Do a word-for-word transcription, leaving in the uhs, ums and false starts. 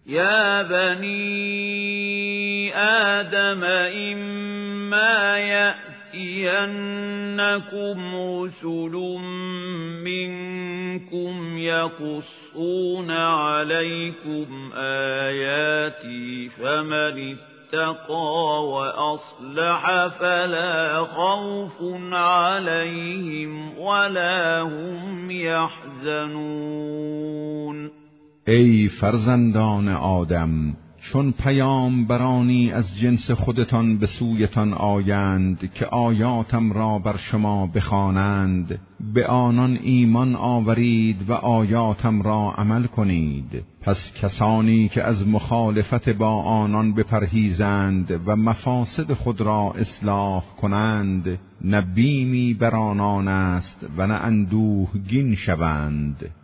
یا بنی آدم اما یأتینکم رسل منکم یقصون علیکم آیاتی فمن اتقى وأصلح فلا خوف عليهم ولا هم يحزنون. ای فرزندان آدم، چون پیامبرانی از جنس خودتان به سویتان آیند که آیاتم را بر شما بخوانند، به آنان ایمان آورید و آیاتم را عمل کنید. پس کسانی که از مخالفت با آنان بپرهیزند و مفاسد خود را اصلاح کنند، نه بیمی بر آنان است و نه اندوهگین شوند.